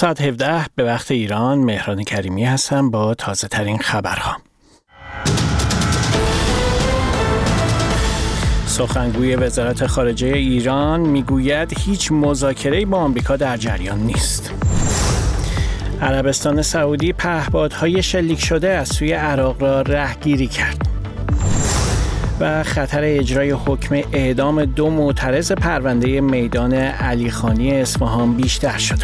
ساعت 17 به وقت ایران، مهران کریمی هستم با تازه ترین خبرها. سخنگوی وزارت خارجه ایران میگوید هیچ مذاکره‌ای با آمریکا در جریان نیست. عربستان سعودی پهپادهای شلیک شده از سوی عراق را رهگیری کرد. و خطر اجرای حکم اعدام 2 معترض پرونده میدان علیخانی اصفهان بیشتر شده.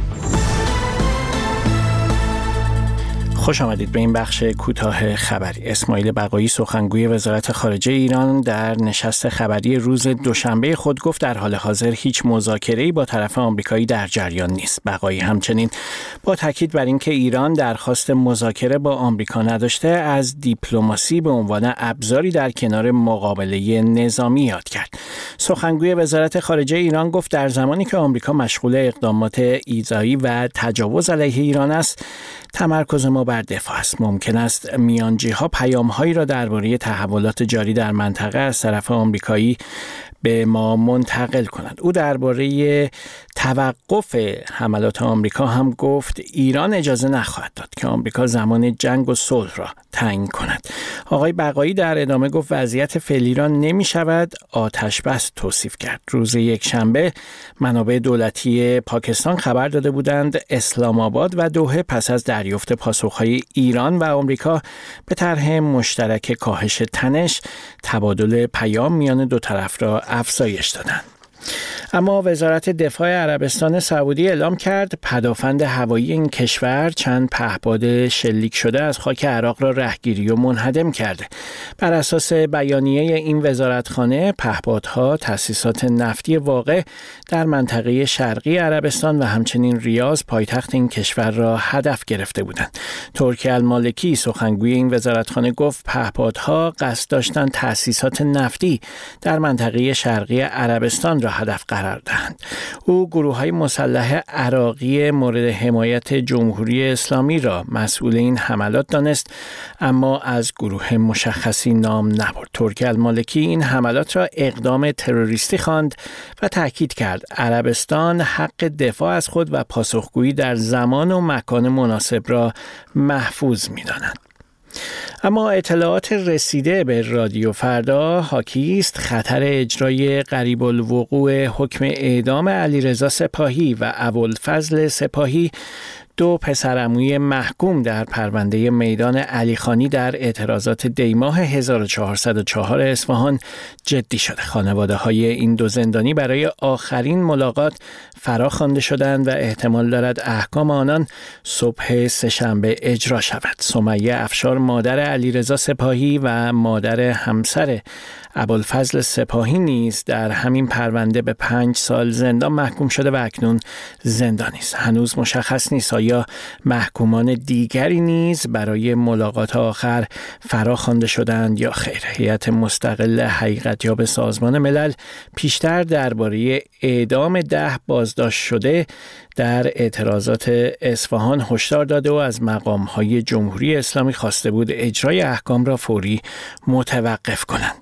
خوش آمدید به این بخش کوتاه خبری. اسماعیل بقایی سخنگوی وزارت خارجه ایران در نشست خبری روز دوشنبه خود گفت در حال حاضر هیچ مذاکره‌ای با طرف آمریکایی در جریان نیست. بقایی همچنین با تاکید بر اینکه ایران درخواست مذاکره با آمریکا نداشته، از دیپلماسی به عنوان ابزاری در کنار مقابله نظامی یاد کرد. سخنگوی وزارت خارجه ایران گفت در زمانی که آمریکا مشغول اقدامات ایذایی و تجاوز علیه ایران است، تمرکز ما بر دفاع است. ممکن است میانجی‌ها پیام‌هایی را درباره تحولات جاری در منطقه از طرف آمریکایی به ما منتقل کنند. او درباره توقف حملات آمریکا هم گفت ایران اجازه نخواهد داد که آمریکا زمان جنگ و صلح را تعیین کند. آقای بقایی در ادامه گفت وضعیت فعلی را نمی شود آتش بس توصیف کرد. روز یکشنبه منابع دولتی پاکستان خبر داده بودند اسلام آباد و دوحه پس از دریافت پاسخهای ایران و آمریکا به طرح مشترک کاهش تنش، تبادل پیام میان دو طرف را افزایش دادند. اما وزارت دفاع عربستان سعودی اعلام کرد پدافند هوایی این کشور چند پهپاد شلیک شده از خاک عراق را رهگیری و منهدم کرده. بر اساس بیانیه این وزارتخانه، پهپادها تأسیسات نفتی واقع در منطقه شرقی عربستان و همچنین ریاض پایتخت این کشور را هدف گرفته بودند. ترکی المالکی سخنگوی این وزارتخانه گفت پهپادها قصد داشتند تأسیسات نفتی در منطقه شرقی عربستان را هدف قرار دهند. او گروه‌های مسلح عراقی مورد حمایت جمهوری اسلامی را مسئول این حملات دانست، اما از گروه مشخصی نام نبرد. ترکی المالکی این حملات را اقدام تروریستی خواند و تاکید کرد عربستان حق دفاع از خود و پاسخگویی در زمان و مکان مناسب را محفوظ می‌داند. اما اطلاعات رسیده به رادیو فردا حاکی است خطر اجرای قریب الوقوع حکم اعدام علیرضا سپاهی و ابوالفضل سپاهی، 2 پسرعموی محکوم در پرونده میدان علیخانی در اعتراضات دیماه 1404 اصفهان جدی شده. خانواده‌های این 2 زندانی برای آخرین ملاقات فراخوانده شدند و احتمال دارد احکام آنان صبح سه‌شنبه اجرا شود. سمیه افشار مادر علیرضا سپاهی و مادر همسر ابوالفضل سپاهی نیز در همین پرونده به 5 سال زندان محکوم شده و اکنون زندانی است. هنوز مشخص نیست آیا محکومان دیگری نیز برای ملاقات آخر فراخوانده شدند یا خیر. هیئت مستقل حقیقتیاب سازمان ملل پیشتر درباره اعدام 10 بازداشت شده در اعتراضات اصفهان هشدار داده و از مقام‌های جمهوری اسلامی خواسته بود اجرای احکام را فوری متوقف کنند.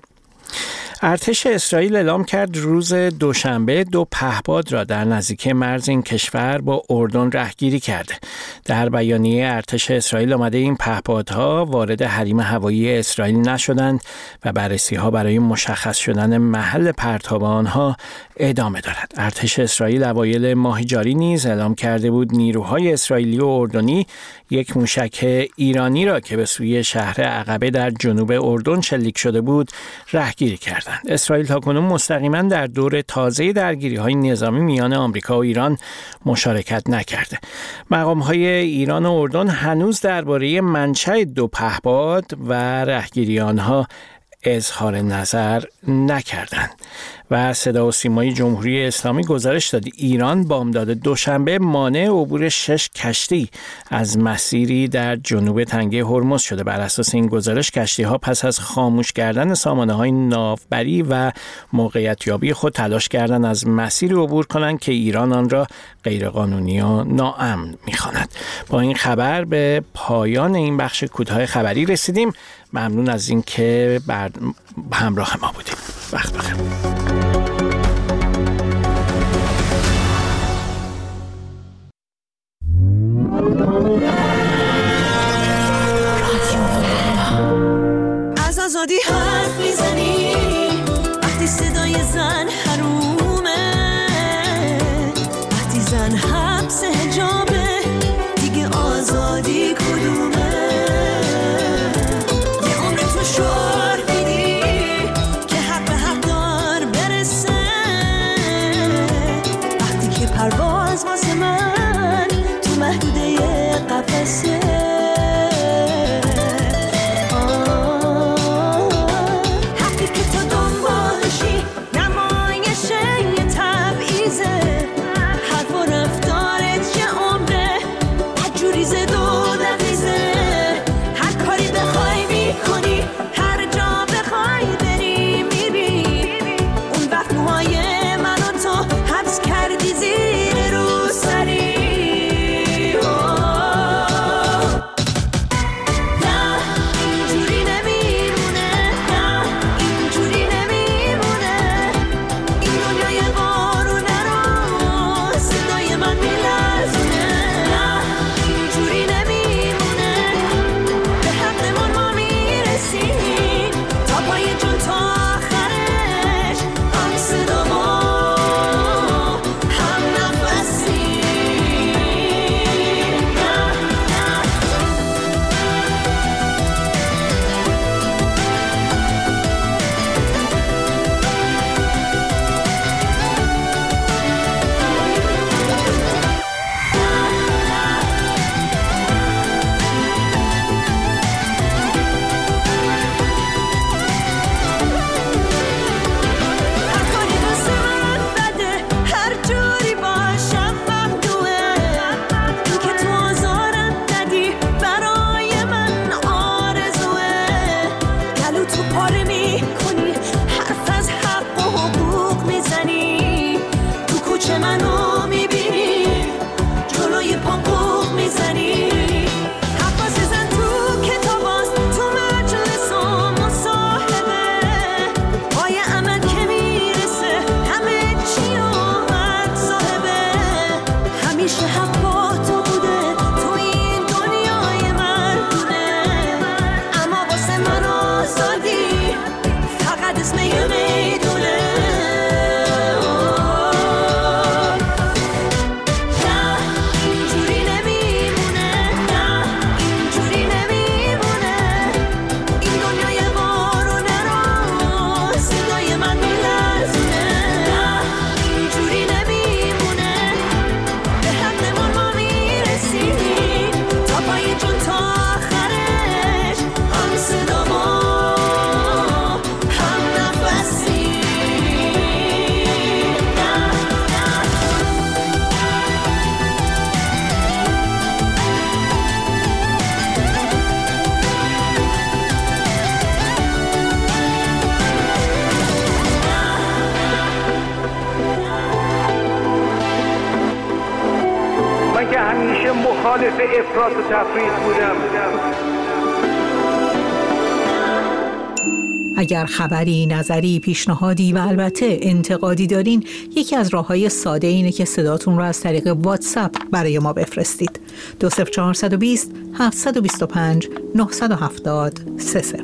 ارتش اسرائیل اعلام کرد روز دوشنبه 2 پهپاد را در نزدیکی مرز این کشور با اردن رهگیری کرده. در بیانیه ارتش اسرائیل آمده این پهپادها وارد حریم هوایی اسرائیل نشدند و بررسی‌ها برای مشخص شدن محل پرتاب آنها ادامه دارد. ارتش اسرائیل اوایل ماه جاری نیز اعلام کرده بود نیروهای اسرائیلی و اردنی یک موشک ایرانی را که به سوی شهر عقبه در جنوب اردن شلیک شده بود رهگیری کردند. اسرائیل تاکنون مستقیما در دور تازه درگیری‌های نظامی میان آمریکا و ایران مشارکت نکرده. مقام‌های ایران و اردن هنوز درباره منشأ 2 پهپاد و رهگیری آنها اظهار نظر نکردند. و صدا و سیمای جمهوری اسلامی گزارش داد ایران بامداد دوشنبه مانع عبور 6 کشتی از مسیری در جنوب تنگه هرمز شده. بر اساس این گزارش کشتی‌ها پس از خاموش کردن سامانه‌های ناوبری و موقعیت یابی خود تلاش کردند از مسیری عبور کنند که ایران آن را غیرقانونی و ناامن می‌خواند. با این خبر به پایان این بخش کوتاه خبری رسیدیم. ممنون از اینکه همراه ما بودید. وقت بخیر. حبس حجابه، دیگه آزادی کدومه؟ یه عمر تو شعار میدی که حق به حق دار برسه، وقتی که پرواز واسه من تو محدوده قفسه. مخالف افراط و تفریط بودم. اگر خبری، نظری، پیشنهادی و البته انتقادی دارین، یکی از راه‌های ساده اینه که صداتون رو از طریق واتساپ برای ما بفرستید. 20420 725 970 30.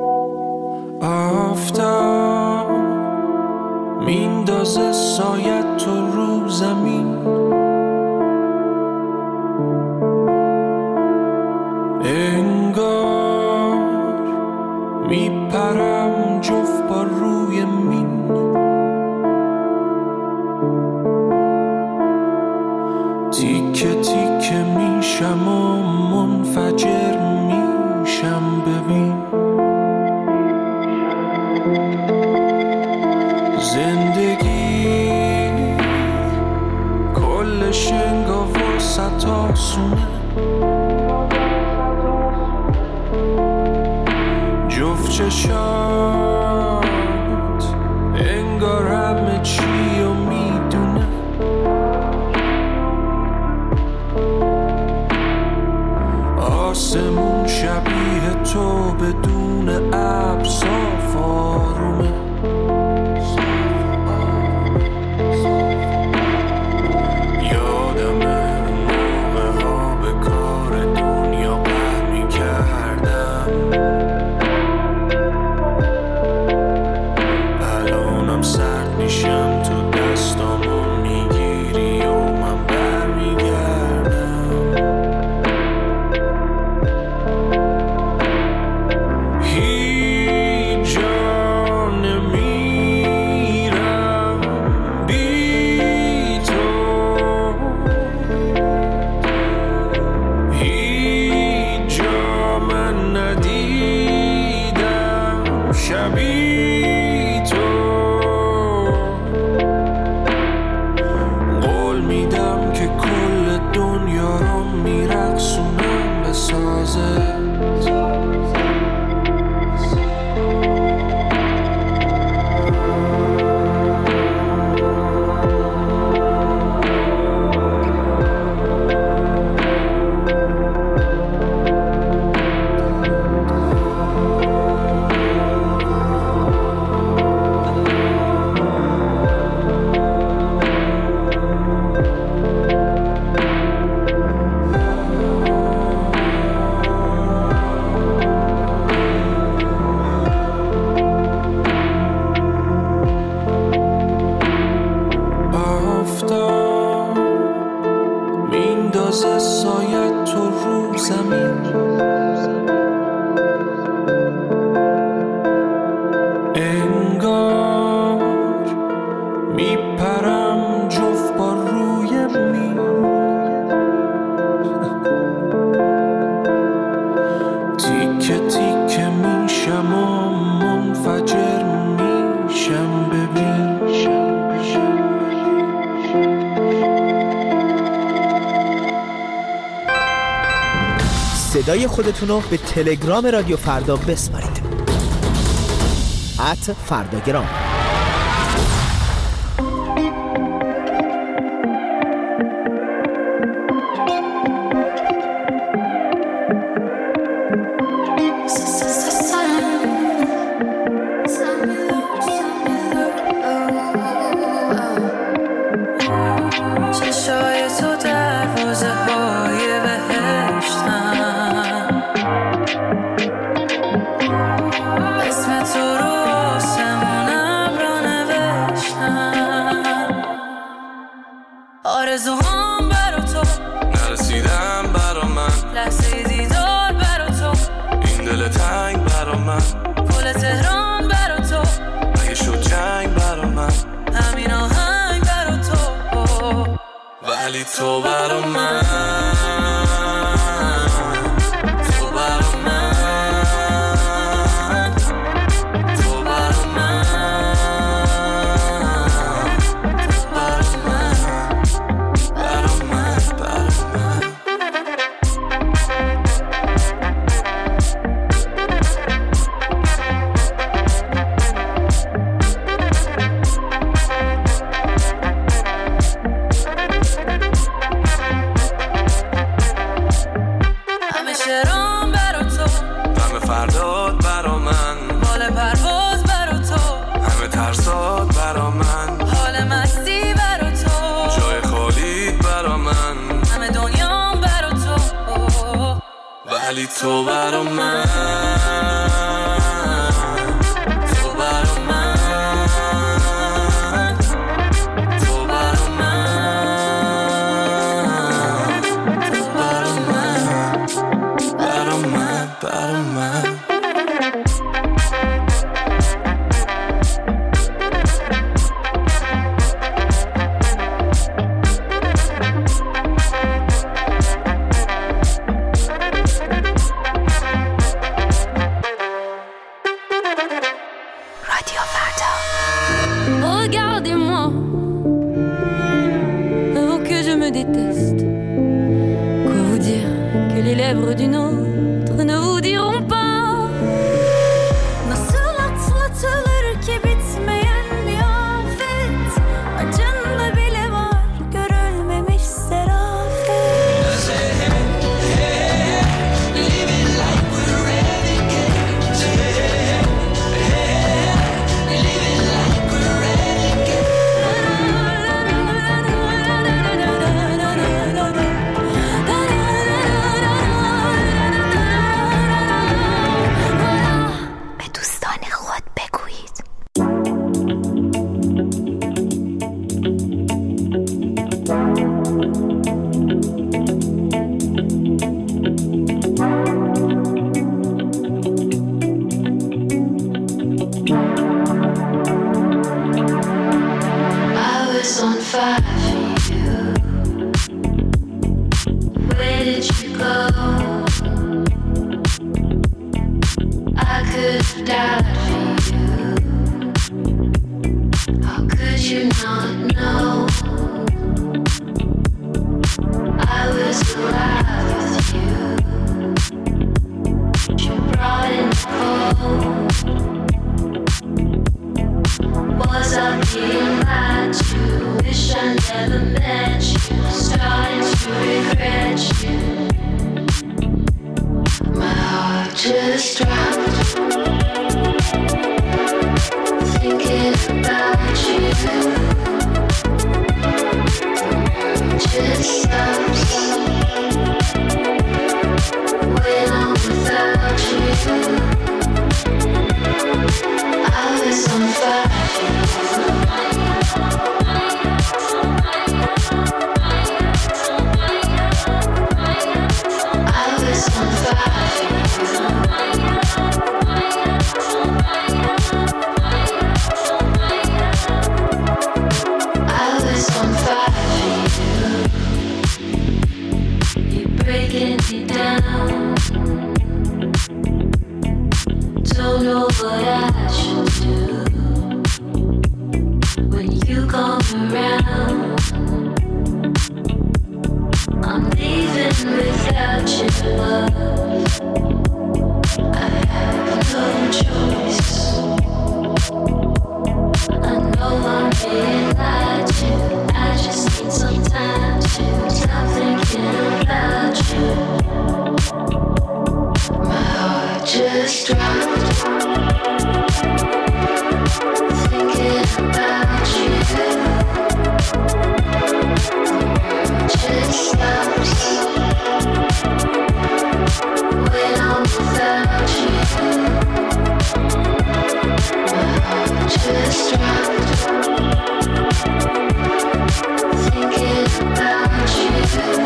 آفتاب میندازه سایت تو رو زمین، انگار میپرم جفت با روی مین، تیکه تیکه میشم و منفجر میشم. ببین زندگی کلش انگار وسط آسونه، جفت چشات انگار همه چی رو میدونه، آسمون شبیه تو بدون ابر صاف آرومه، یادمه موقع ها به کار دنیا قهر میکردم، الانم سرد میشم تو دستامو میگیری و من برمیگردم. میندازه سایت تو رو زمین. انگار میپرم جفت با روی می، تیکه تیکه میشم و منفجر میشم. ببین صدای خودتون رو به تلگرام رادیو فردا بسپارید. @فرداگرام. آرزوهام برا تو نرسیدم برا من، لحظه دیدار برا تو این دل تنگ برا من، پل تهران برا تو اگه شد جنگ برا من، همین آهنگ برا تو، ولی تو برا من، تو برا من، تو برا من، تو برا من، برا من، برا من. همیشه رام برا تو، غم فرداد برا من، بال پرواز برا تو، همه ترسات برا من، حال مستی برا تو، جای خالیت برا من، همه دنیام برا تو، ولی تو برا من، تو برا من، تو برا من، تو برا من، برا من، برا من. Regardez-moi, avant que je me déteste. Quoi vous dire que les lèvres d'une autre ne vous diront pas? Nasıl atlatılır ki bitmeyen bir afet? Acında bile var görülmemiş serafet. me down. Don't know what I should do when you come around. I'm leaving without your love. I have no choice. I know I'm being lied to. I just need some time to stop thinking about you. My heart just dropped, thinking about you. Just stops when I'm without you. My heart just dropped, thinking about you.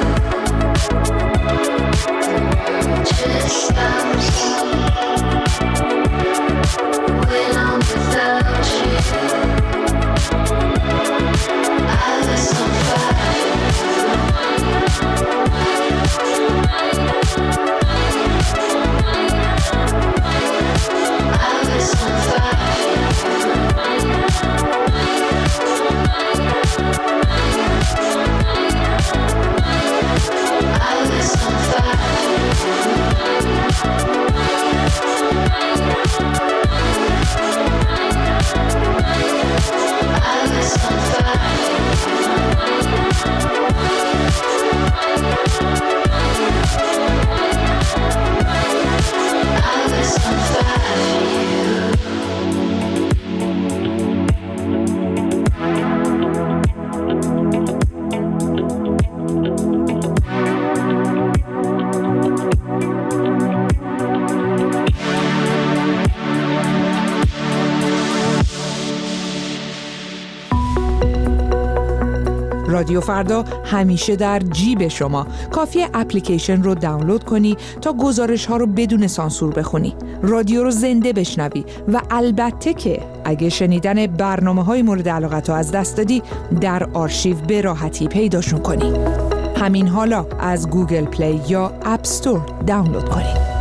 Just stops when I'm without you. I was on fire. I was on fire. I was on fire. رادیو فردا همیشه در جیب شما. کافیه اپلیکیشن رو دانلود کنی تا گزارش ها رو بدون سانسور بخونی، رادیو رو زنده بشنوی و البته که اگه شنیدن برنامه های مورد علاقت رو از دست دادی در آرشیو به راحتی پیداشون کنی. همین حالا از گوگل پلی یا اپ استور دانلود کنی.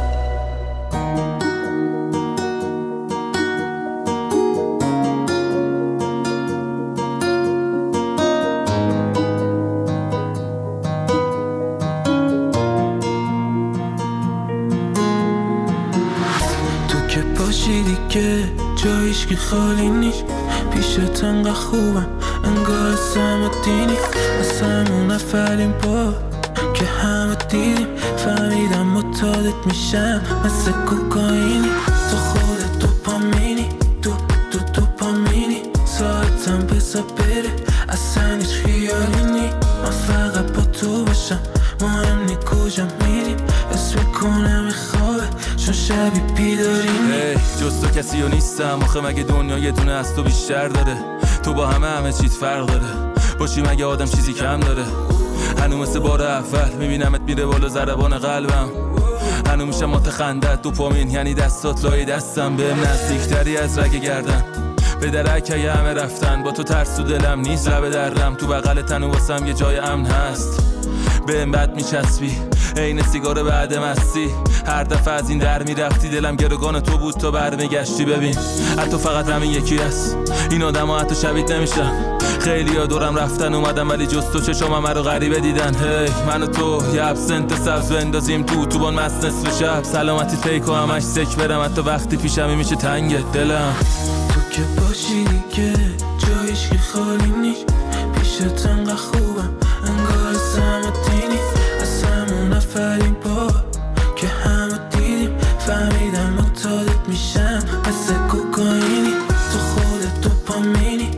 جایش که خالی نیست، پیشت انقدر خوبم انگار سم دینی. از همون اولین بار که همه دیدیم فهمیدم متعادت میشم مثل کوکائینی. تو خودت دوپامینی، دوپامینی. ساعتم بزا بره اصلا هیچ خیالی نی. من فقط با تو باشم، مهم نی کجا میریم. اسم میکنم خوابه چون شبی بیدارینی. جز تو کسی رو نیستم آخه، مگه دنیا یه دونه از تو بیشتر داره؟ تو با همه چیز فرق داره، باشی مگه آدم چیزی کم داره؟ هنو مثل بار اول میبینمت میره بالا ضربان قلبم. هنو میشم متخندت دوپامین، یعنی دستات لای دستم بهم نزدیکتری از رگ گردن. به درک همه رفتن، با تو ترس تو دلم نیست لب درم. تو بغل تنو واسم یه جای امن هست، بهم بد میچسبی عین سیگار بعد مستی. هر دفعه از این در میرفتی دلم گروگان تو بود تا برمیگشتی. ببین حتی فقط همین یکی هست، این آدم ها حتی شبیه نمیشن. خیلی ها دورم رفتن اومدم ولی جز تو چشام همه رو غریبه دیدن. هی من و تو یه ابسنت سبز بندازیم تو بان مست نصف شب. سلامتی فیک و همش سک برم، حتی وقتی پیشمی میشه تنگ دلم. تو که باشی دیگه جایش که خالی نیست، پیشت انقدر خوبم انگار سمتینی. از همون اولین بار که همه دیدیم فهمیدم متعادت میشم مثل کوکائینی. تو خودت دوپامینی،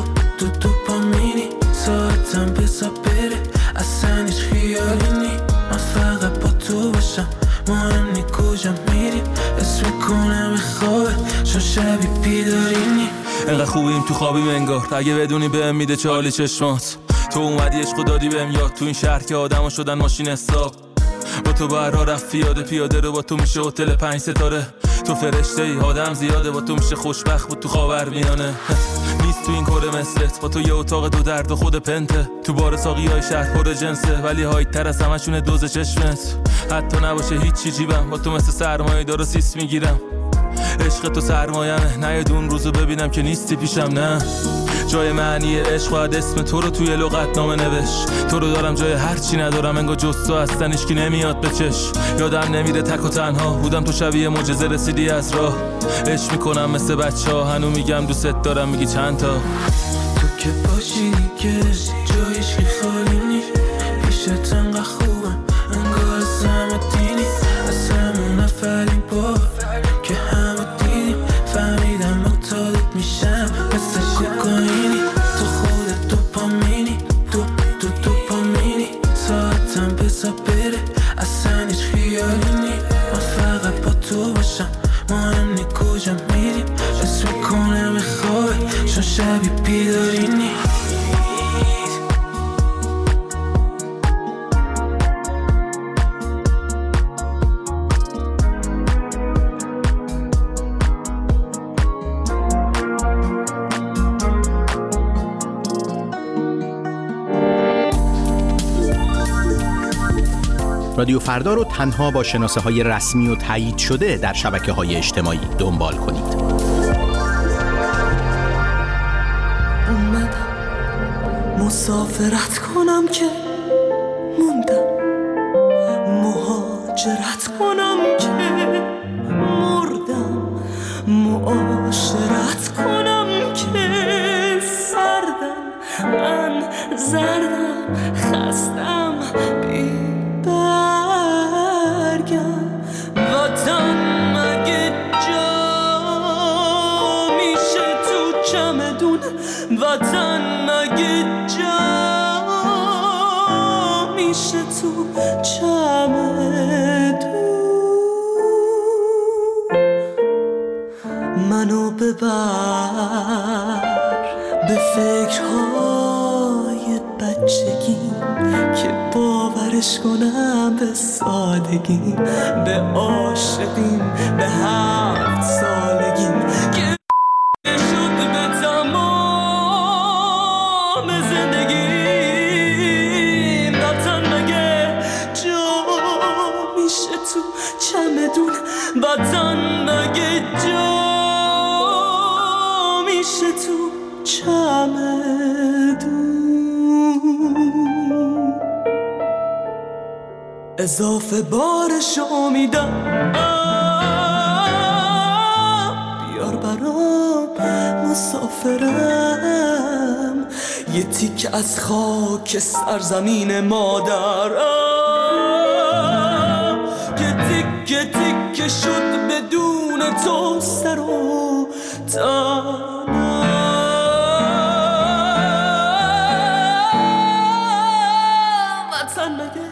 دوپامینی. ساعتم بزا بره اصلا هیچ خیالی نی. من فقط با تو باشم، مهم نی کجا میریم. اسم میکنم خوابه چون شبی بیدارینی. انقدر خوبیم تو خوابیم انگار، اگه بدونی بهم میده چالی چشمات. تو اومدی عشقو دادی بهم یاد، تو این شهر که آدما شدن ماشین حساب. با تو بر راه رفت پیاده رو، با تو میشه هتل 5 ستاره. تو فرشته ای، آدم زیاده با تو میشه خوشبخت بود تو خاورمیانه. نیست تو این کره مثلت، با تو یه اتاق دو درد و خود پنته. تو بار ساقی های شهر پر جنسه، ولی هایت تر از همشونه دوز چشمت. حتی نباشه هیچی جیبم، با تو مثل سرمایه دار و سیس میگیرم. عشق تو سرمایمه، نه اون روزو ببینم که نیستی پیشم. نه جای معنی عشق باید اسم تو رو توی لغتنامه نوشت. تو رو دارم جای هر چی ندارم، انگار جز تو هستن هیچکی نمیاد به چش. یادم نمیره تک و تنها بودم، تو شبیه معجزه رسیدی از راه. عشق میکنم مثل بچه‌ها، هنو میگم دوست دارم، میگی چند تا. تو که باشی که جایش که خالی نی، پیشت انقدر خوبم انگار از همه دینی. از همون نفرین با که همه دینی، فهمیدم مطالب میشم مثل کوکائینی. تو خودت دوپامینی، دوپامینی. ساعتم بزا بره اصلا هیچ خیالی نی. من فقط با تو باشم، مهم نی کجا میریم. حس میکنم خوابه چون شبی بیداری نی. رادیو فردا رو تنها با شناسه‌های رسمی و تایید شده در شبکه‌های اجتماعی دنبال کنید. اومدم مسافرت کنم که موندم، مهاجرت کنم که مردم، معاشرت کنم که سردم، من زردم، خستم، وطن مگه جا میشه تو چمدون، وطن مگه جا میشه تو چمدون. منو ببر به فکرهای بچگیم که باورش کنم به سادگیم، به عاشقیم، به 7 سالگیم که شد به تمام زندگیم. وطن مگه جا میشه تو چمدون، وطن مگه جا میشه تو چمدون. اضافه بارشو میدم، بیار برام مسافرم، یه تیک از خاک سرزمین مادرم که تیکه تیکه شد بدون تو سر و تنم. وطن مگه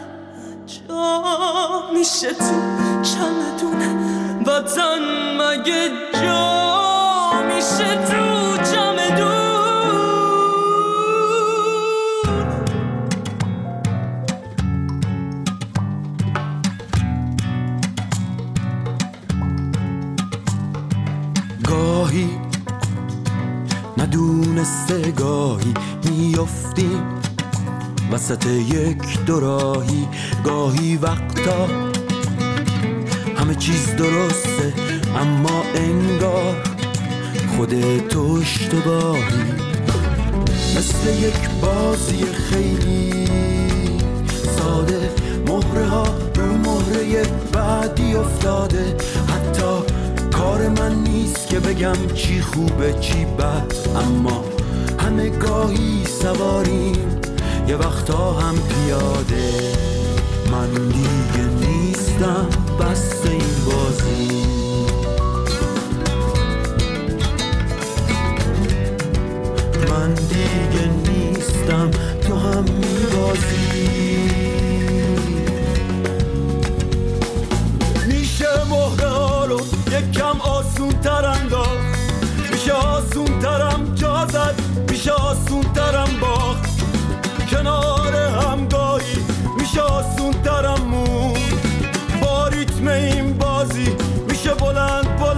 میشه تو چمدون، وطن مگه جا میشه تو چمدون. گاهی ندونسته گاهی میافتیم وسط یک دوراهی، گاهی وقتا همه چیز درسته اما انگار خودت اشتباهی. مثل یک بازی خیلی ساده، مهره ها رو مهره بعدی افتاده. حتی کار من نیست که بگم چی خوبه چی بد، اما همه گاهی سواریم یه وقتا هم پیاده. من دیگه نیستم بس این بازی، من دیگه نیستم تو هم میبازی. میشه مهره ها رو یکم آسون تر انداخت، میشه آسون ترم جا زد، میشه آسون ترم باخت. کنار همگاهی میشه آسون ترم مون، با ریتم این بازی میشه بلند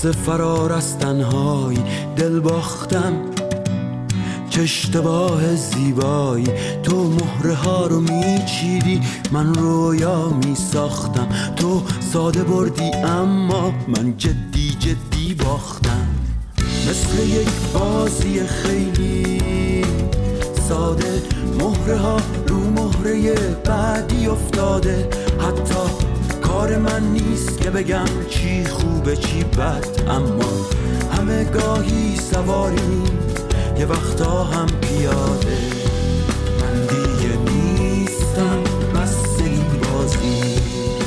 واسه فرار از تنهایی دل باختم، چه اشتباه زیبایی. تو مهره ها رو میچیدی، من رویا میساختم. تو ساده بردی اما من جدی جدی باختم. مثل یک بازی خیلی ساده، مهره ها رو مهره بعدی افتاده. حتی کار من نیست که بگم چی خوبه چی بد، اما همه گاهی سواریم، یه وقتا هم پیاده. من دیگه نیستم بس این بازی،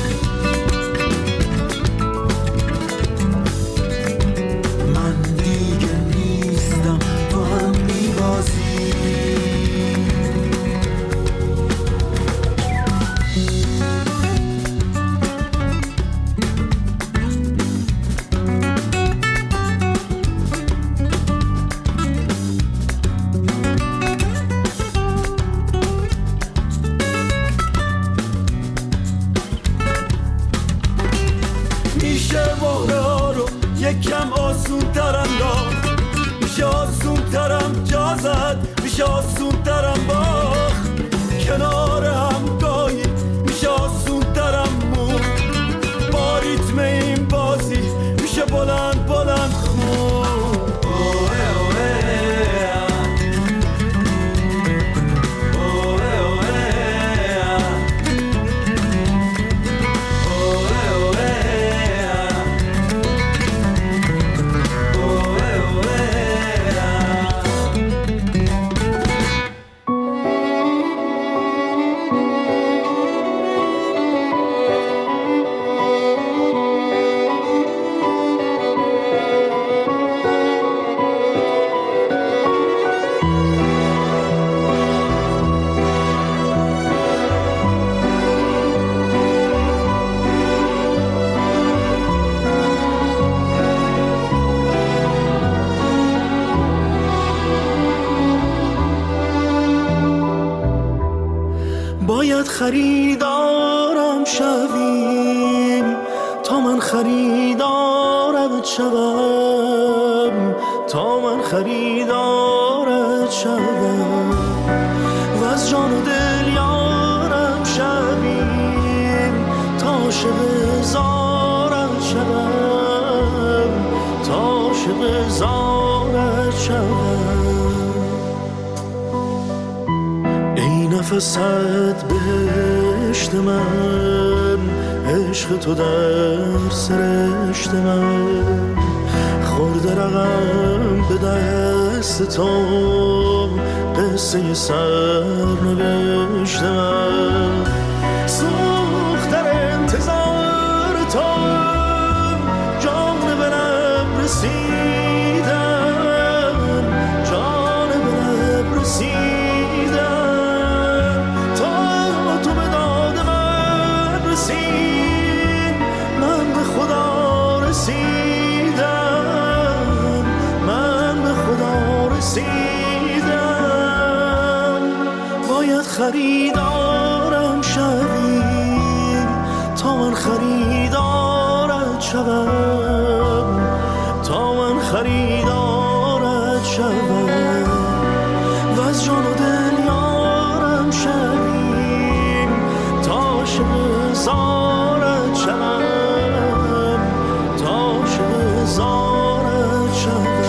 من دیگه نیستم تو هم میبازی. یکم آسون ترم داد، میشه آسون ترم جا زد، میشه آسون ترم باخت. کنار هم گاهی میشه آسون ترم مون، با ریتم این بازی میشه بلند بلند خون. باید خریدارم شویم تا من خریدارت شوم، تا من خریدارت شوم. و از جان و دل یارم شویم تا عاشق زارت شوم، تا عاشق زارت شوم. نفست بهشت من، عشق تو در سرشت من. خورده رقم به دست تو، قصه سرنوشت من. سوخت در انتظار تو، جان به لب رسیدم، جان به لب رسیدم. خریدارم شویم تا من خریدارت شوم، تا من خریدارت شوم. و از جان و دل یارم شویم تا عاشق زارت شوم، تا عاشق زارت شوم.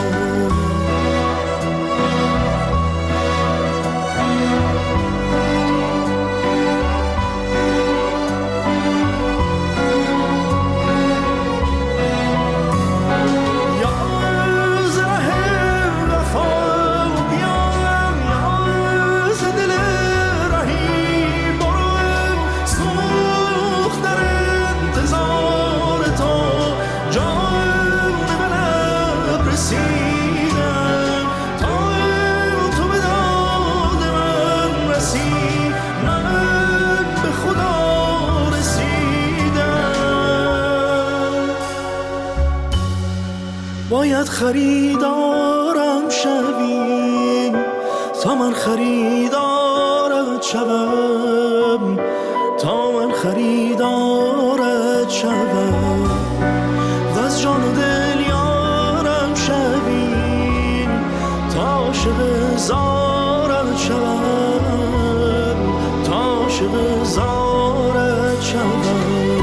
باید خریدارم شویم تا من خریدارت شوم، تا من خریدارت شوم. و از جان و دل عاشق زارت شوم، تا عاشق زارت شوم.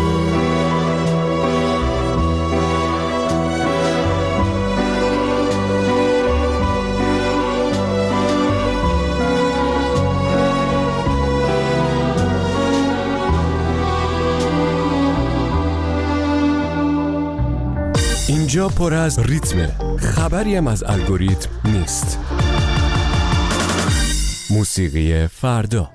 اینجا پر از ریتمه، خبری هم از الگوریتم نیست. موسیقی فردا.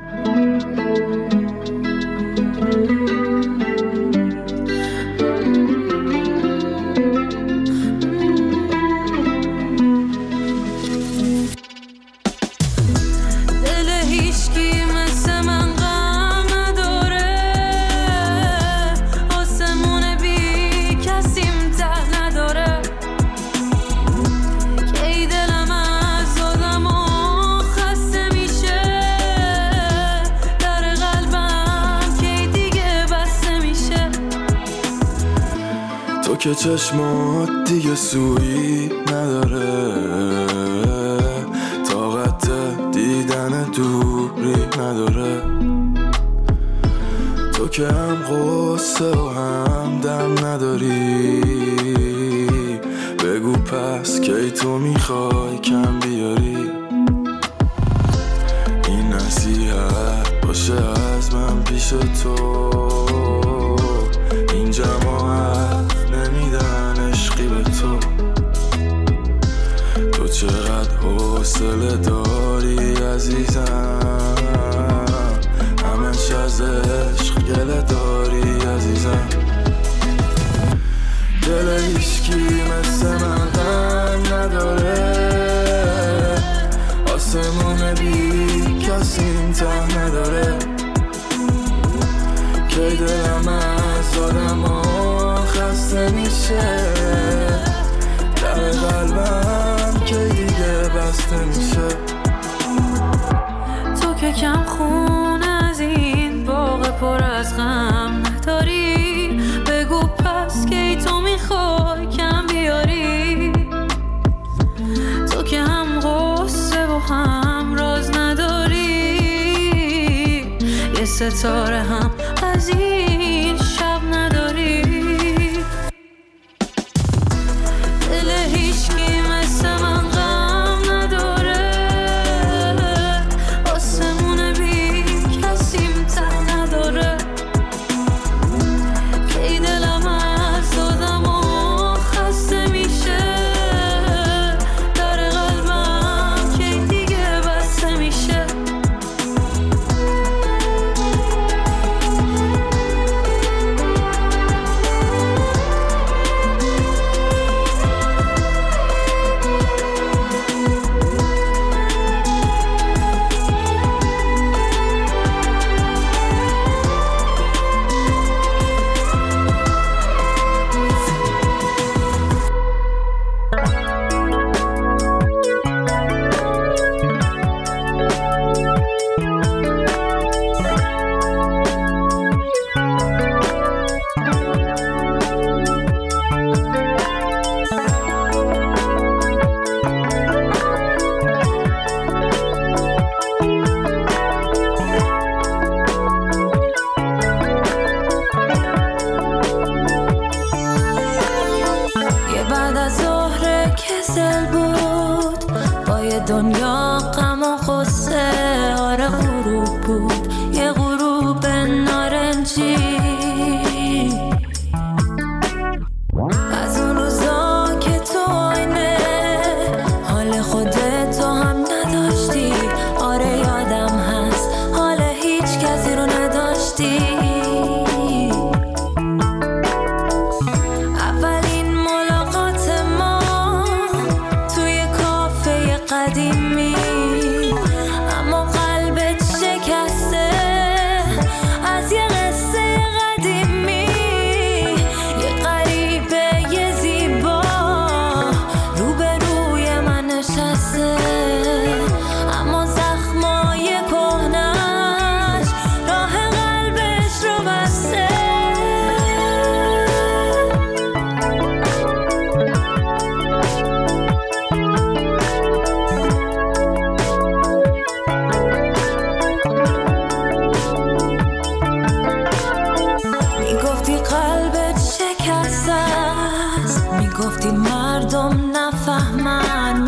که چشمات دیگه سویی نداره، طاقت دیدن دوری نداره. تو که هم غصه و هم دم نداری، بگو پس کی تو میخوای کم بیاری. این نصیحت باشه از من پیش تو، این جماعت نمیدن عشقی به تو. تو چقدر حوصله داری عزیزم، همش از عشق گله داری عزیزم. دل هیچکی مثل من غم نداره، آسمون بی کسی امتحان نداره. کی دلم از آدم خسته میشه، در قلبم کی دیگه بسته میشه. تو که کم خون از این باغ پر از غم نداری، بگو پس کی تو میخوای کم بیاری. تو که هم غصه و هم راز نداری، یه ستاره هم از این شب نداری. دل هیچکی مثل من غم نداره، آسمون بی کسی امتحان نداره. کی دلم از آدم خسته میشه، در قلبم کی دیگه بسته میشه. دنیا غم و غصه، آره غروب بود یه غروب نارنجی. از اون روزا که تو آینه حال خودت تو هم نداشتی، آره یادم هست حال هیچ کسی رو نداشتی. اولین ملاقات ما توی کافه قدیمی، اما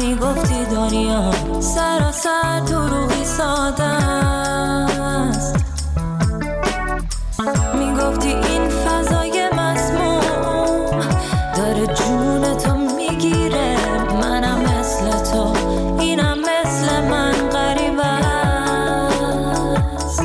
میگفتی دنیا سراسر دروغی ساده است، میگفتی این فضای مسموم داره جون تو میگیره، منم مثل تو اینم مثل من غریب است،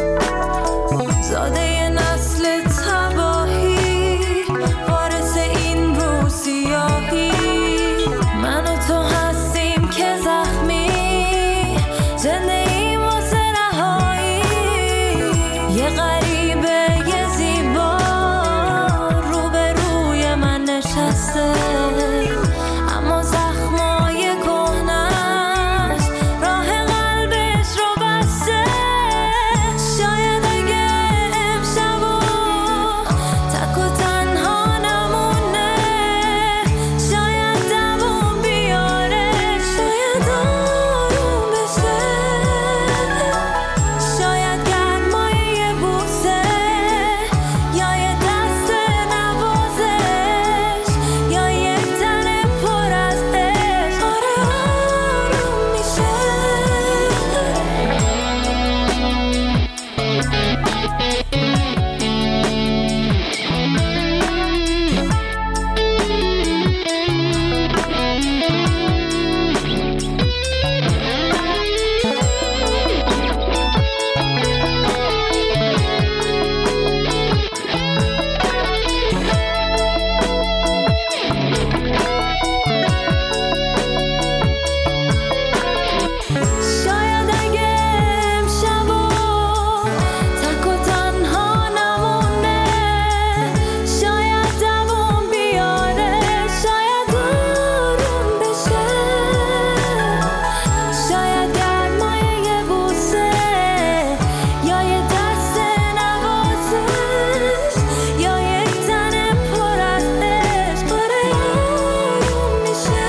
زاده نسل تباهی وارث این رو سیاهی، من و تو هستیم که زخمی زنده ایم واسه رهایی، یه غریبه یه زیبا روبروی من نشسته، اما زخمای کهنش راه قلبش رو بسته، شاید اگه امشبو تک و تنها نمونه، شاید دووم بیاره، شاید آروم بشه، شاید گرمای یه بوسه یا یه دست نوازش یا یه تن پر از عشق، آره آروم میشه. شاید اگه امشبو تک و تنها نمونه، شاید دووم بیاره، شاید آروم بشه، شاید گرمای یه بوسه یا یه دست نوازش یا یک تن پر از عشق، آره آروم میشه.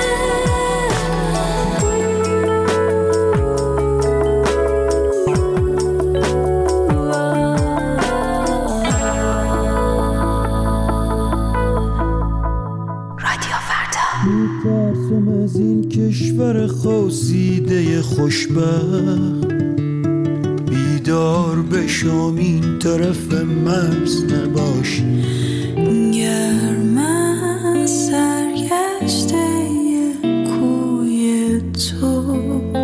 میترسم از این کشور خواسیده خوشبخت، بیدار بشم این طرف مرز نباشی، گرم از سرگشته کوی تو،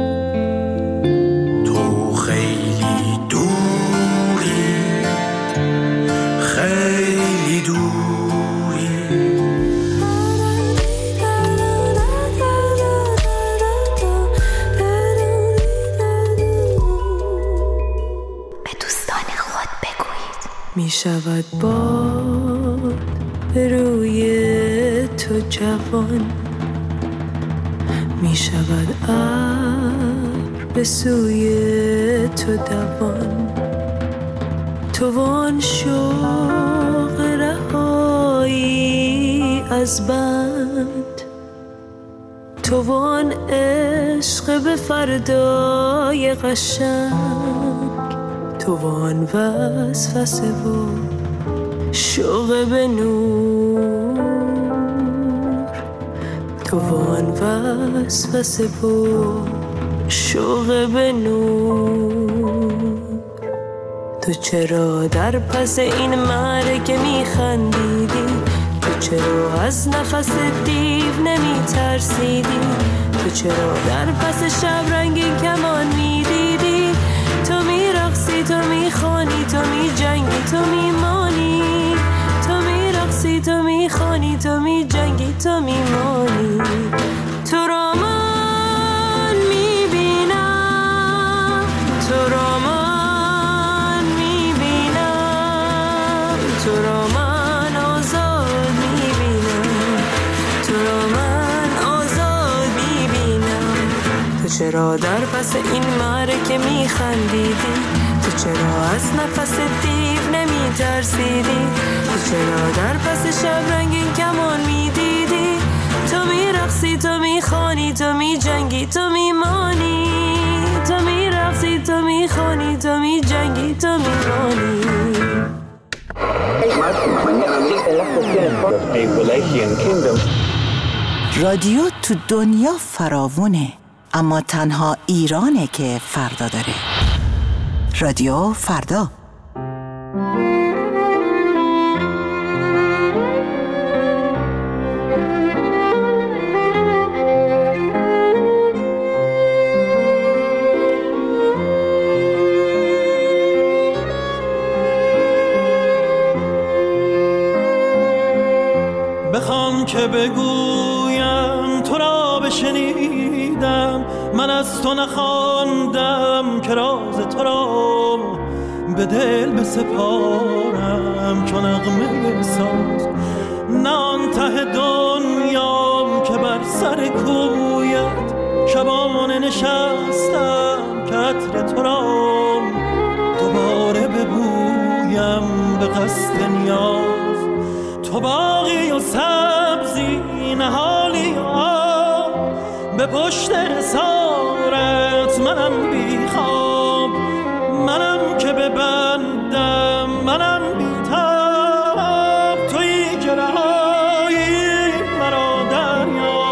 تو خیلی دوری، خیلی دوری. به دوستان خود بگویید میشود باد روی تو جوان، میشود ابر به سوی تو دوان، تو وان شوق رهایی از بند، تو وان عشق به فردای قشنگ، تو وان وسوسه و شوق به نور، تو وان وسوسه و شوق به نور، تو چرا در پس این مرگ میخندیدی، تو چرا از نفس دیو نمیترسیدی، تو چرا در پس شب رنگین کمان میدیدی، تو میرقصی تو میخوانی تو میجنگی تو میمانی، تو میرقصی تو میخوانی تو میجنگی تو میمانی، تو را من میبینم، تو را من میبینم، تو را من آزاد میبینم، تو را من آزاد میبینم، تو چرا در پس این معرکه میخندیدی، تو چرا از نفس دیو نمیترسیدی، تو چرا در پس شب رنگین کمان میدیدی، تو میرقصی تو میخوانی تو میجنگی تو میمانی، تو میرقصی تو میخوانی تو میجنگی تو میمانی. A Wallachian kingdom. رادیو تو دنیا فراوونه، اما تنها ایرانه که فردا داره. رادیو فردا. بخوام که بگویم تو را بشنیدم، من از تو نخواندم که راز تو را به دل بسپارم چون نغمه ساز. نه آن ته دنیام که بر سر کویت شبانه نشستم که عطر تو را دوباره ببویم به قصد نیاز. تو باغی و سبزی نهالی آب، به پشت حصارت منم بی خواب، منم که ببندم منم بی تاب، تویی که رهایی مرا دریا.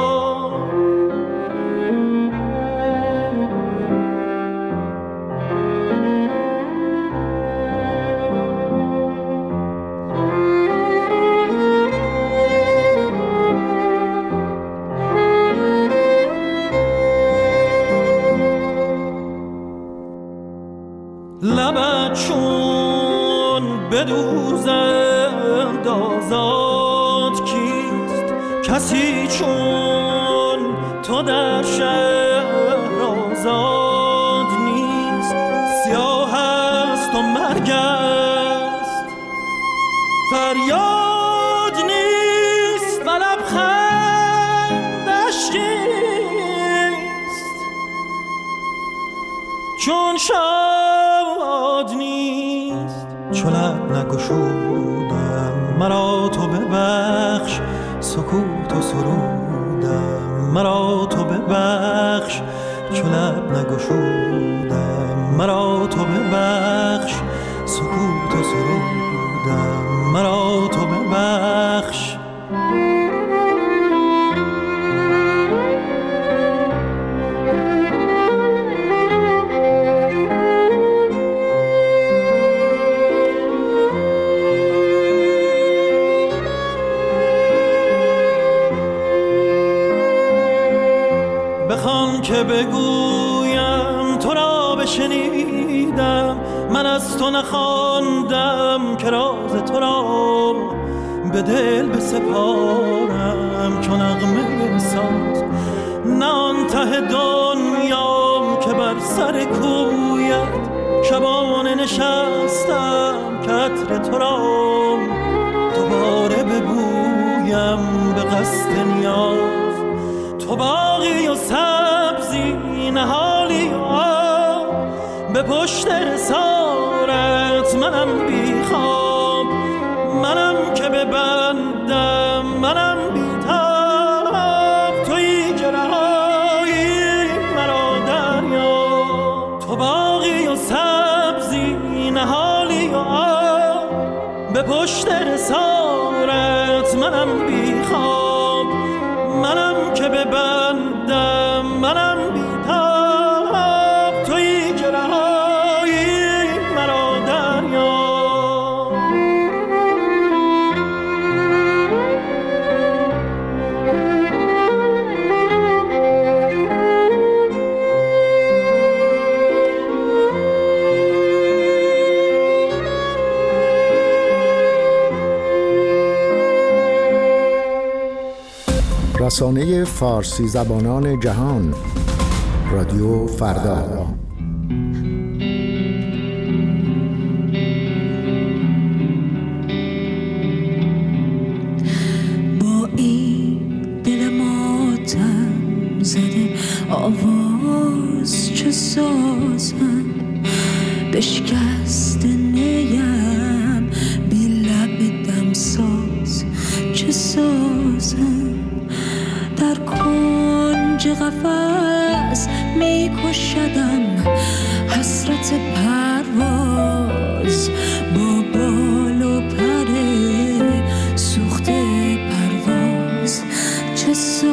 لبت چون بدوزند آزاد کیست، کسی چون تو در شهر آزاد نیست. سیاه است و مرگ است فریاد نیست و لبخندش نیست، چون شاد نیست. چون لب نگشودم مرا تو ببخش، سکوت و سرودم مرا تو ببخش. چون لب نگشودم مرا تو ببخش، سکوت و سرودم مرا تو ببخش. بخوام که بگویم تو را بشنیدم، من از تو نخواندم که راز تو را به دل بسپارم چون نغمه ساز. نه آن ته دنیام که بر سر کویت شبانه نشستم که عطر تو را دوباره ببویم به قصد نیاز. تو باغی و سبزی نهالی آب، به پشت حصارت منم بی خواب، منم که ببندم منم بی تاب، تویی که رهایی مرا دریا. تو باغی و سبزی نهالی آب، به پشت حصارت منم بی خواب، منم که ببندم منم بی تاب، تویی که رهایی مرا دریا. رسانه فارسی زبانان جهان، رادیو فردا. با این دل ماتم زده آواز چه سازم، بشکست نیم بی لب دمساز چه سازم. در کنج قفس می کشدم حسرت پرواز، با بال و پر سوخته پرواز چه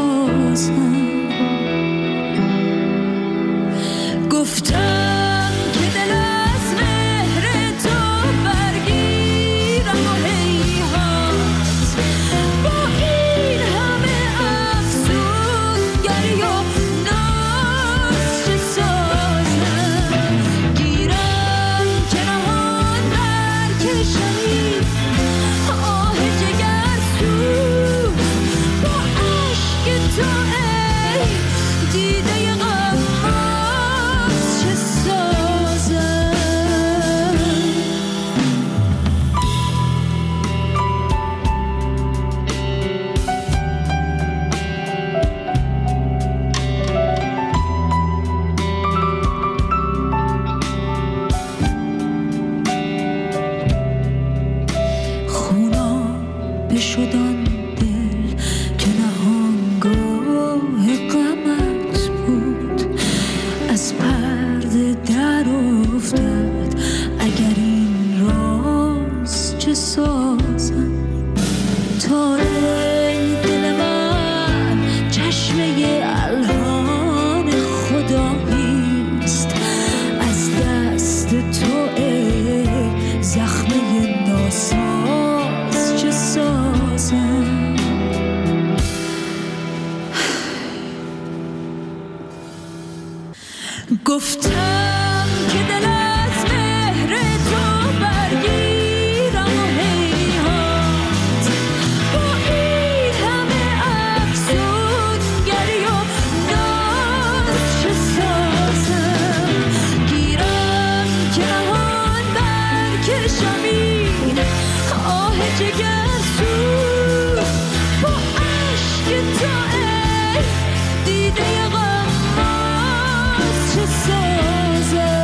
گفتم که دل از مهر تو برگیرم و هیهات با این همه افسونگری و ناز چه سازم گیرم که نهان برکشم این آه جگرسوز با عشق تو ای دیده غماز چه سازم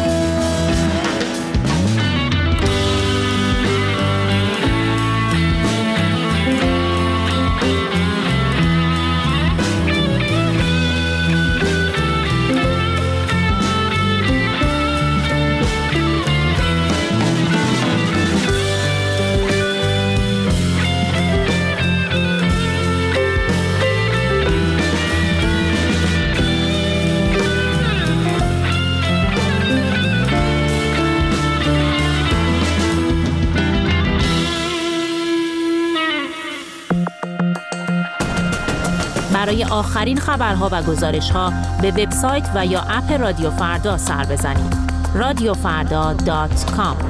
برای آخرین خبرها و گزارش‌ها به وبسایت و یا اپ رادیو فردا سر بزنید. radiofarda.com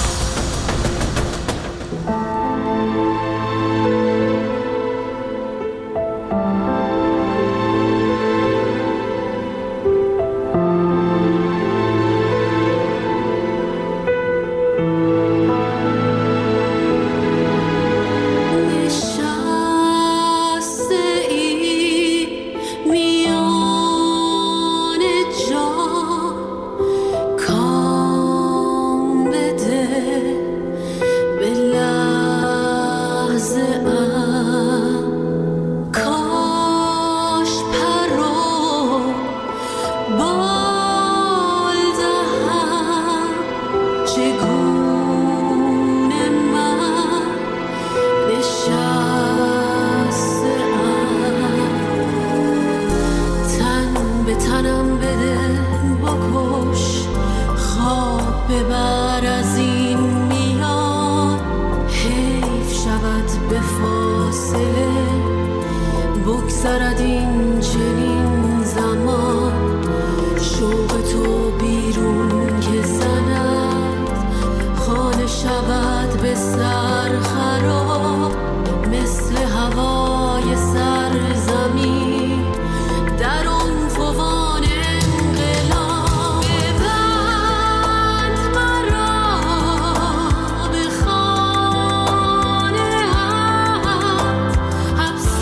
بگذرد این چنین زمان شوق تو بیرون که زند خانه شود به سر خراب مثل هوای سرزمین در اون فوان انقلاب ببند مرا به خانه حبس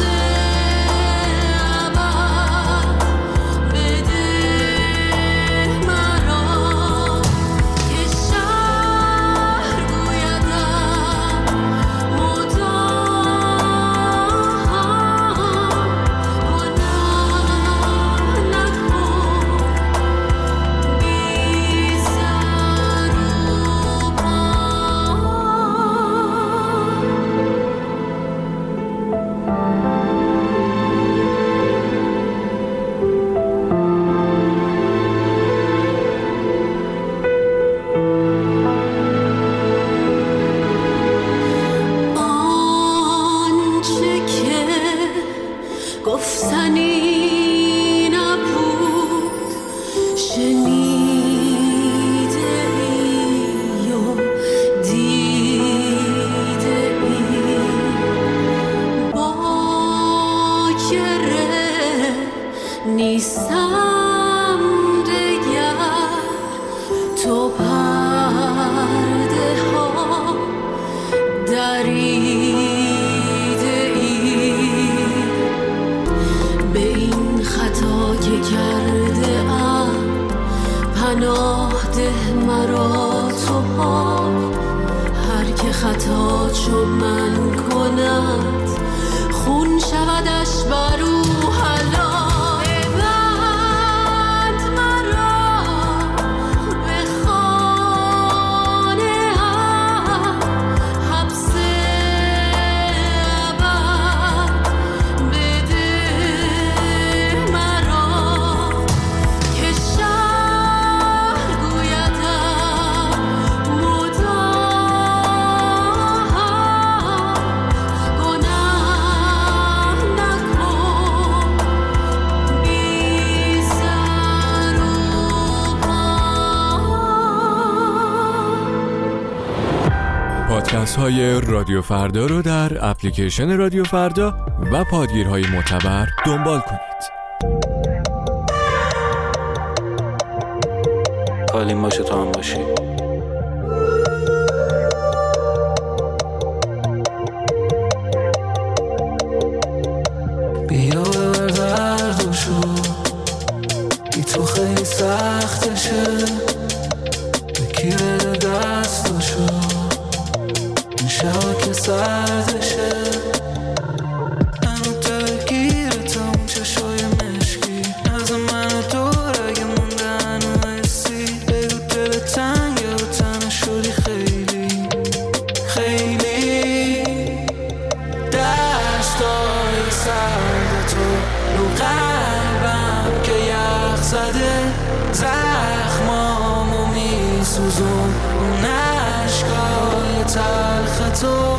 ابد بده مرا که شهر گویدم مدام آنچه که گفتنی نبود شنیده ای و دیده ای باکره نیستم دگر تو پرده ها دریده ای به این خطا که کرده ام پناه ده مرا تو پاک هر که خطا چو من کند خون شودش برو حلال ببند مرا به خانه حبس ابد بده مرا که شهر گویدم مدام گناه نکن پادکست‌های رادیو فردا رو در اپلیکیشن رادیو فردا و پادگیرهای معتبر دنبال کنید. کالیم باشه تو هم باشی. بیا ببر دردشو، بی تو خیلی سختشه، بکی بده دستشو، این شبا که سردشه، منو درگیرتم چشای مشکی، از من و دور اگه مونده هنو حسی، بگو دل تنگه و تنه شدی خیلی خیلی، دستای سرد تو رو قلبم که یخ زده، زخمامو میسوزون اون عشقای تلخ تو.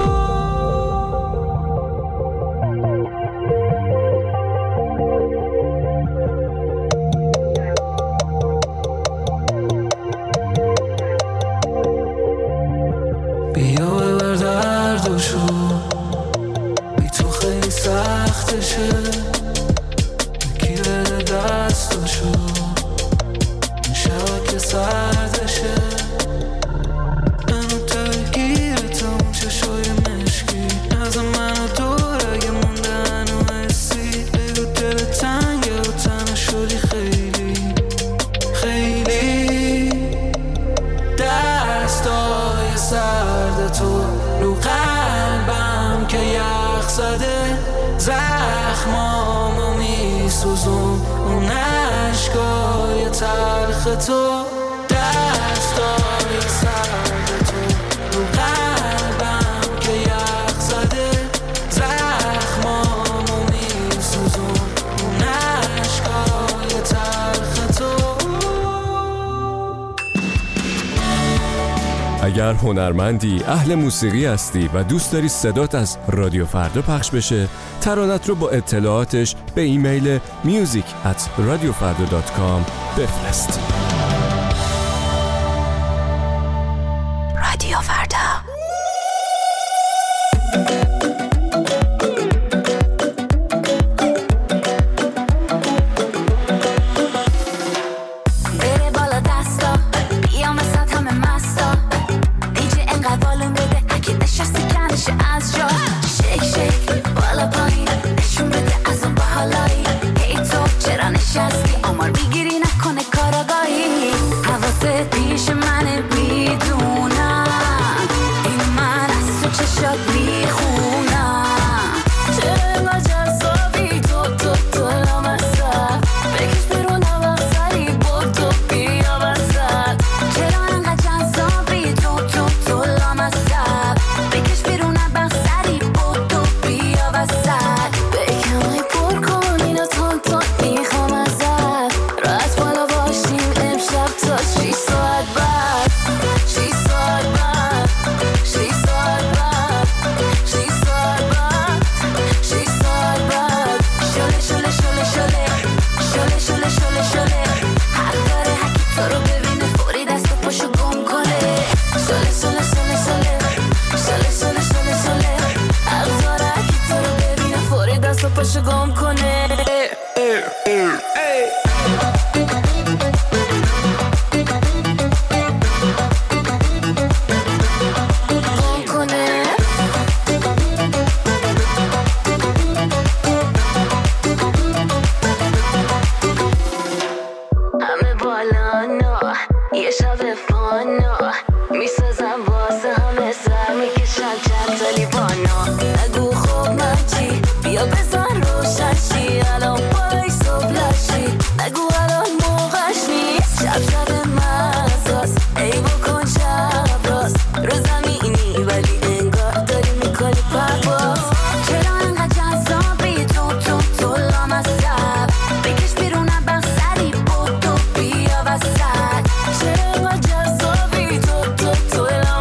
بیا ببر دردشو، بی تو خیلی سختشه، بکی بده دستشو، این شبا که سردشه، منو درگیرتم چشای مشکی، از من و دور اگه مونده هنو حسی، بگو دل تنگه و تنه شدی خیلی خیلی، دستای سرد تو رو قلبم که یخ زده، زخمامو میسوزون اون عشقای تلخ تو، دستای سرد تو رو قلبم که یخ زده، زخمامو میسوزون اون عشقای تلخ تو. اگر هنرمندی، اهل موسیقی هستی و دوست داری صدات از رادیو فردا پخش بشه، ترانت رو با اطلاعاتش به ایمیل music@radiofarda.com بفرست. رادیو فردا. تو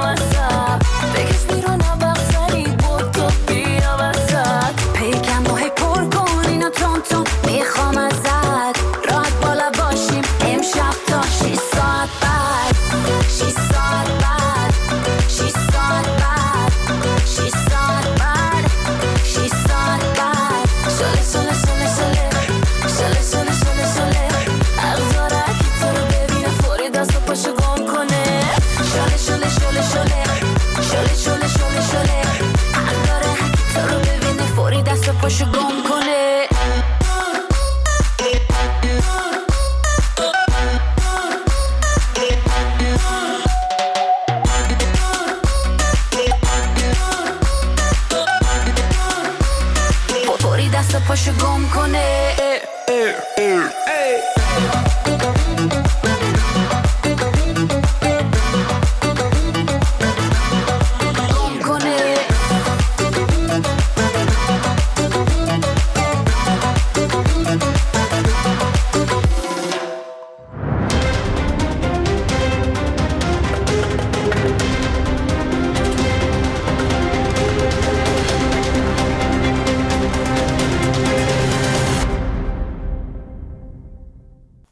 day.